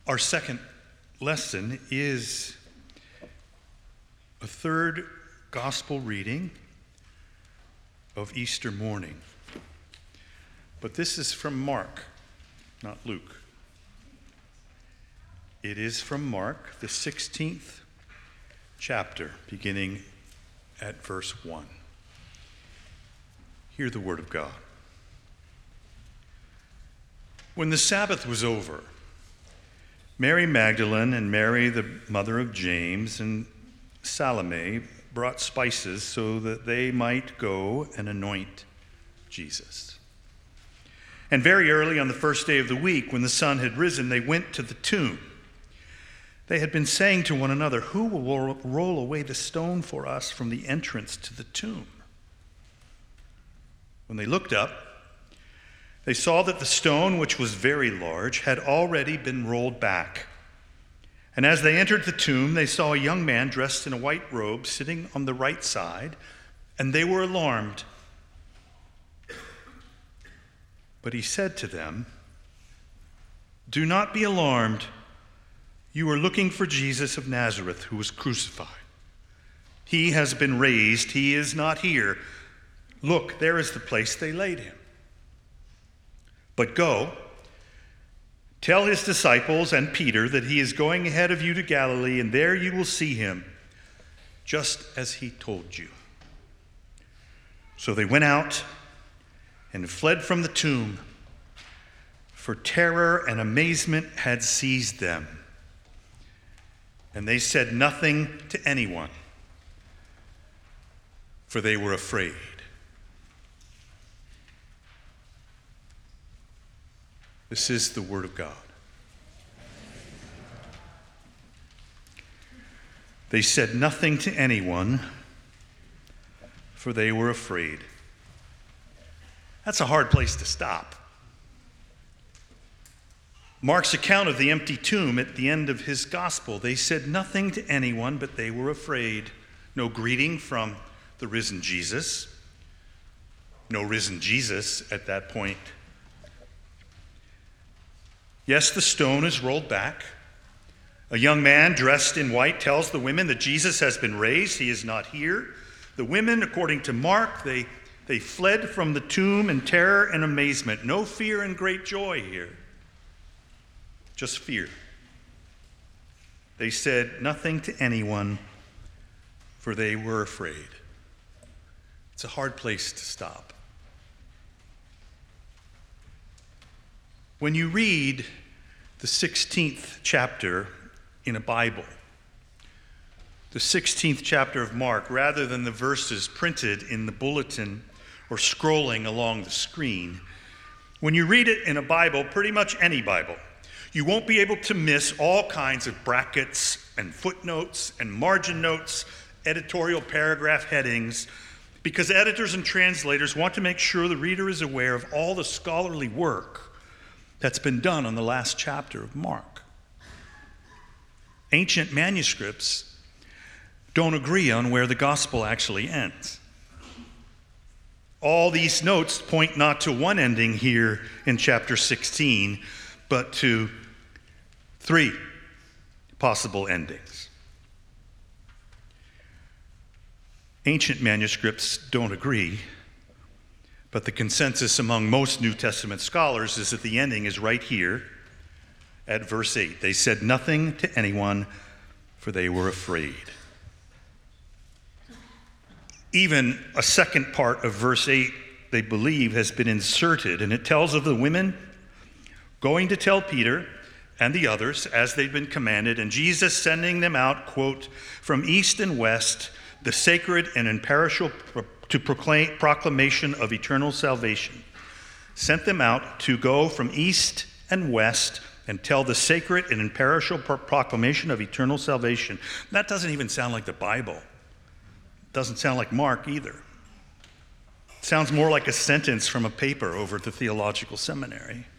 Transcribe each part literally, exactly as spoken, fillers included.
Our second lesson is a third gospel reading of Easter morning. But this is from Mark, not Luke. It is from Mark, the sixteenth chapter, beginning at verse one. Hear the word of God. When the Sabbath was over, Mary Magdalene and Mary, the mother of James, and Salome brought spices so that they might go and anoint Jesus. And very early on the first day of the week, when the sun had risen, they went to the tomb. They had been saying to one another, "Who will roll away the stone for us from the entrance to the tomb?" When they looked up, they saw that the stone, which was very large, had already been rolled back. And as they entered the tomb, they saw a young man dressed in a white robe sitting on the right side, and they were alarmed. But he said to them, "Do not be alarmed. You are looking for Jesus of Nazareth, who was crucified. He has been raised. He is not here. Look, there is the place they laid him. But go, tell his disciples and Peter that he is going ahead of you to Galilee, and there you will see him, just as he told you." So they went out and fled from the tomb, for terror and amazement had seized them. And they said nothing to anyone, for they were afraid. This is the word of God. They said nothing to anyone, for they were afraid. That's a hard place to stop. Mark's account of the empty tomb at the end of his gospel, they said nothing to anyone, but they were afraid. No greeting from the risen Jesus. No risen Jesus at that point. Yes, the stone is rolled back. A young man dressed in white tells the women that Jesus has been raised. He is not here. The women, according to Mark, they, they fled from the tomb in terror and amazement. No fear and great joy here. Just fear. They said nothing to anyone, for they were afraid. It's a hard place to stop. When you read the sixteenth chapter in a Bible, the sixteenth chapter of Mark, rather than the verses printed in the bulletin or scrolling along the screen, when you read it in a Bible, pretty much any Bible, you won't be able to miss all kinds of brackets and footnotes and margin notes, editorial paragraph headings, because editors and translators want to make sure the reader is aware of all the scholarly work that's been done on the last chapter of Mark. Ancient manuscripts don't agree on where the gospel actually ends. All these notes point not to one ending here in chapter sixteen, but to three possible endings. Ancient manuscripts don't agree, but the consensus among most New Testament scholars is that the ending is right here at verse eight. They said nothing to anyone, for they were afraid. Even a second part of verse eight, they believe, has been inserted, and it tells of the women going to tell Peter and the others as they've been commanded, and Jesus sending them out, quote, from east and west, the sacred and imperishable to proclaim proclamation of eternal salvation. Sent them out to go from east and west and tell the sacred and imperishable proclamation of eternal salvation. That doesn't even sound like the Bible. Doesn't sound like Mark either. It sounds more like a sentence from a paper over at the theological seminary.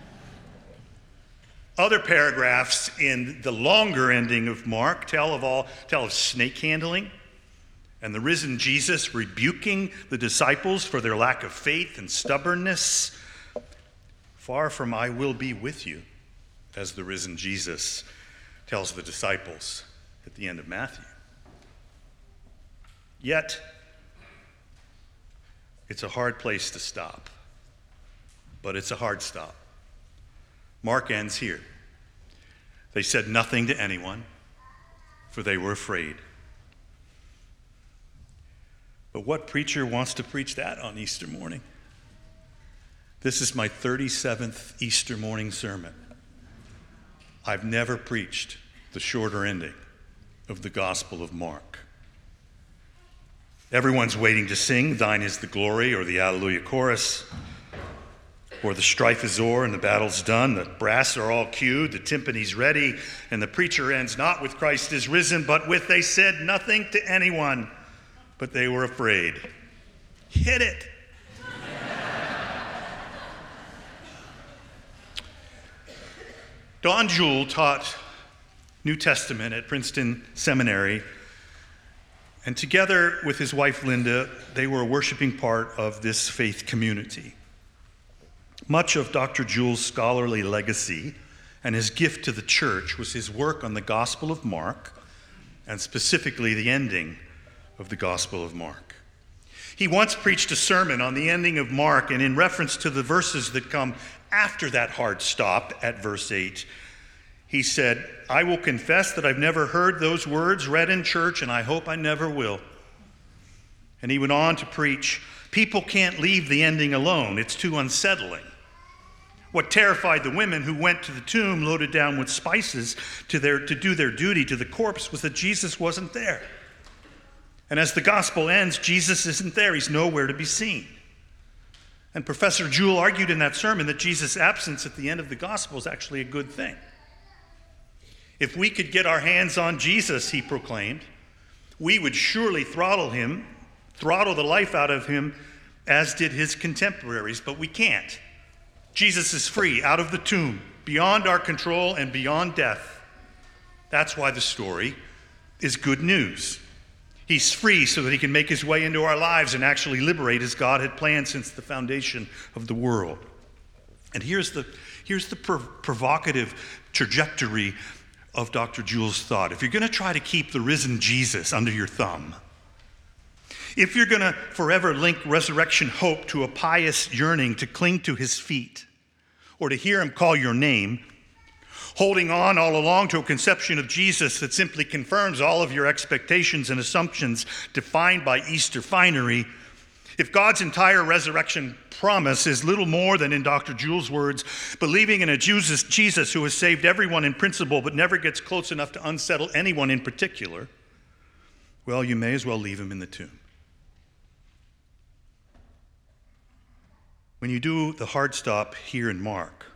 Other paragraphs in the longer ending of Mark tell of all tell of snake handling and the risen Jesus rebuking the disciples for their lack of faith and stubbornness. Far from "I will be with you," as the risen Jesus tells the disciples at the end of Matthew. Yet, it's a hard place to stop, but it's a hard stop. Mark ends here. They said nothing to anyone, for they were afraid. But what preacher wants to preach that on Easter morning? This is my thirty-seventh Easter morning sermon. I've never preached the shorter ending of the Gospel of Mark. Everyone's waiting to sing, "Thine is the glory," or the Alleluia chorus, or the strife is o'er and the battle's done. The brass are all cued, the timpani's ready, and the preacher ends not with "Christ is risen," but with "They said nothing to anyone, but they were afraid." Hit it. Don Jewell taught New Testament at Princeton Seminary, and together with his wife Linda, they were a worshiping part of this faith community. Much of Doctor Jewell's scholarly legacy and his gift to the church was his work on the Gospel of Mark, and specifically the ending of the Gospel of Mark. He once preached a sermon on the ending of Mark, and in reference to the verses that come after that hard stop at verse eight, he said, "I will confess that I've never heard those words read in church, and I hope I never will." And he went on to preach, "People can't leave the ending alone. It's too unsettling." What terrified the women who went to the tomb loaded down with spices to, their, to do their duty to the corpse was that Jesus wasn't there. And as the gospel ends, Jesus isn't there. He's nowhere to be seen. And Professor Jewell argued in that sermon that Jesus' absence at the end of the gospel is actually a good thing. If we could get our hands on Jesus, he proclaimed, we would surely throttle him, throttle the life out of him, as did his contemporaries, but we can't. Jesus is free, out of the tomb, beyond our control and beyond death. That's why the story is good news. He's free so that he can make his way into our lives and actually liberate as God had planned since the foundation of the world. And here's the, here's the prov- provocative trajectory of Doctor Jewell's thought. If you're going to try to keep the risen Jesus under your thumb, if you're going to forever link resurrection hope to a pious yearning to cling to his feet or to hear him call your name, holding on all along to a conception of Jesus that simply confirms all of your expectations and assumptions defined by Easter finery, if God's entire resurrection promise is little more than, in Doctor Jewell's words, believing in a Jesus, Jesus who has saved everyone in principle but never gets close enough to unsettle anyone in particular, well, you may as well leave him in the tomb. When you do the hard stop here in Mark,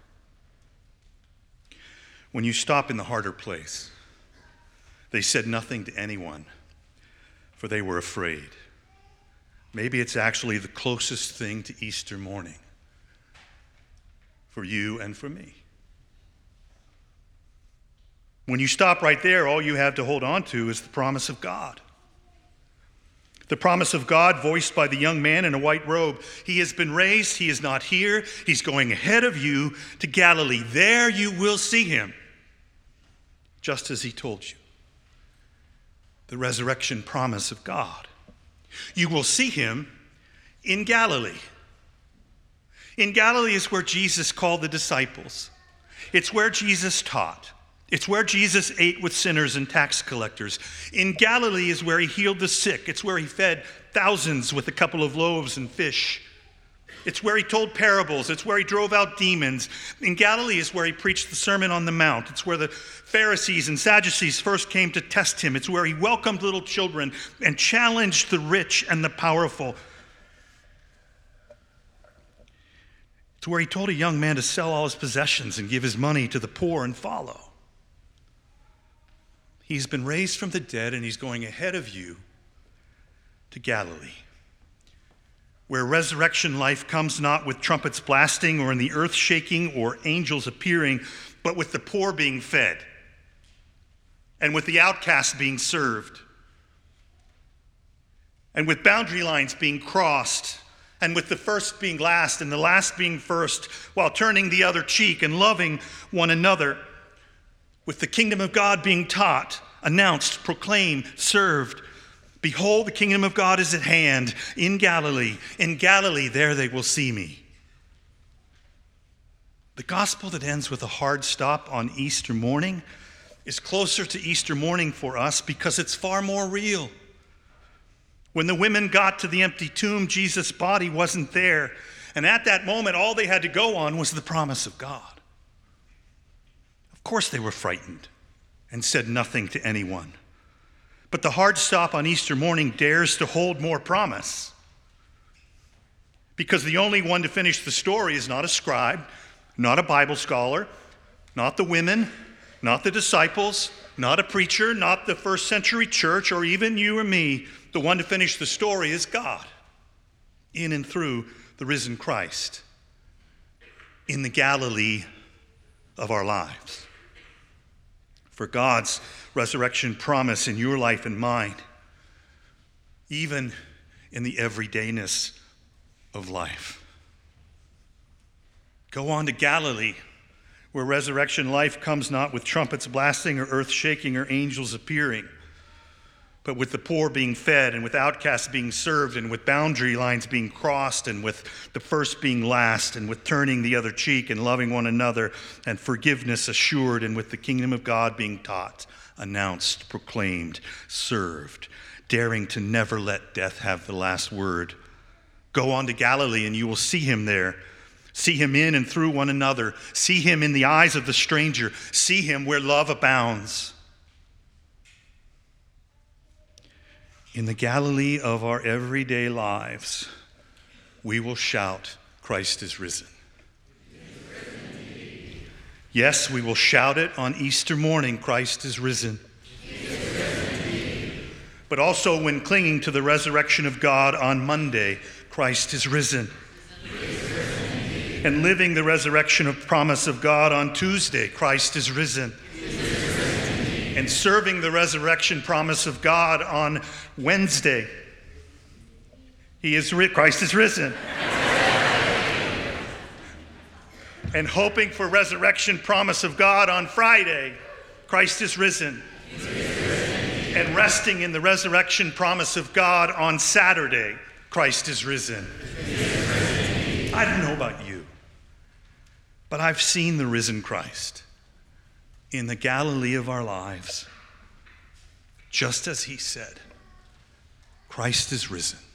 when you stop in the harder place, they said nothing to anyone, for they were afraid. Maybe it's actually the closest thing to Easter morning for you and for me. When you stop right there, all you have to hold on to is the promise of God. The promise of God voiced by the young man in a white robe. He has been raised. He is not here. He's going ahead of you to Galilee. There you will see him, just as he told you. The resurrection promise of God. You will see him in Galilee. In Galilee is where Jesus called the disciples. It's where Jesus taught. It's where Jesus ate with sinners and tax collectors. In Galilee is where he healed the sick. It's where he fed thousands with a couple of loaves and fish. It's where he told parables. It's where he drove out demons. In Galilee is where he preached the Sermon on the Mount. It's where the Pharisees and Sadducees first came to test him. It's where he welcomed little children and challenged the rich and the powerful. It's where he told a young man to sell all his possessions and give his money to the poor and follow. He's been raised from the dead, and he's going ahead of you to Galilee, where resurrection life comes not with trumpets blasting or in the earth shaking or angels appearing, but with the poor being fed and with the outcast being served and with boundary lines being crossed and with the first being last and the last being first, while turning the other cheek and loving one another. with the kingdom of God being taught, announced, proclaimed, served. Behold, the kingdom of God is at hand in Galilee. In Galilee, there they will see me. The gospel that ends with a hard stop on Easter morning is closer to Easter morning for us because it's far more real. When the women got to the empty tomb, Jesus' body wasn't there. And at that moment, all they had to go on was the promise of God. Of course they were frightened and said nothing to anyone. But the hard stop on Easter morning dares to hold more promise. Because the only one to finish the story is not a scribe, not a Bible scholar, not the women, not the disciples, not a preacher, not the first century church, or even you or me. The one to finish the story is God, in and through the risen Christ, in the Galilee of our lives. For God's resurrection promise in your life and mine, even in the everydayness of life. Go on to Galilee, where resurrection life comes not with trumpets blasting or earth shaking or angels appearing, but with the poor being fed and with outcasts being served and with boundary lines being crossed and with the first being last and with turning the other cheek and loving one another and forgiveness assured and with the kingdom of God being taught, announced, proclaimed, served, daring to never let death have the last word. Go on to Galilee and you will see him there. See him in and through one another. See him in the eyes of the stranger. See him where love abounds. In the Galilee of our everyday lives, we will shout, Christ is risen. Yes, we will shout it on Easter morning, Christ is risen. But also when clinging to the resurrection of God on Monday, Christ is risen. And living the resurrection of promise of God on Tuesday, Christ is risen. And serving the resurrection promise of God on Wednesday, he is ri- Christ is risen. And hoping for resurrection promise of God on Friday, Christ is risen. And resting in the resurrection promise of God on Saturday, Christ is risen. I don't know about you, but I've seen the risen Christ in the Galilee of our lives, just as he said, Christ is risen.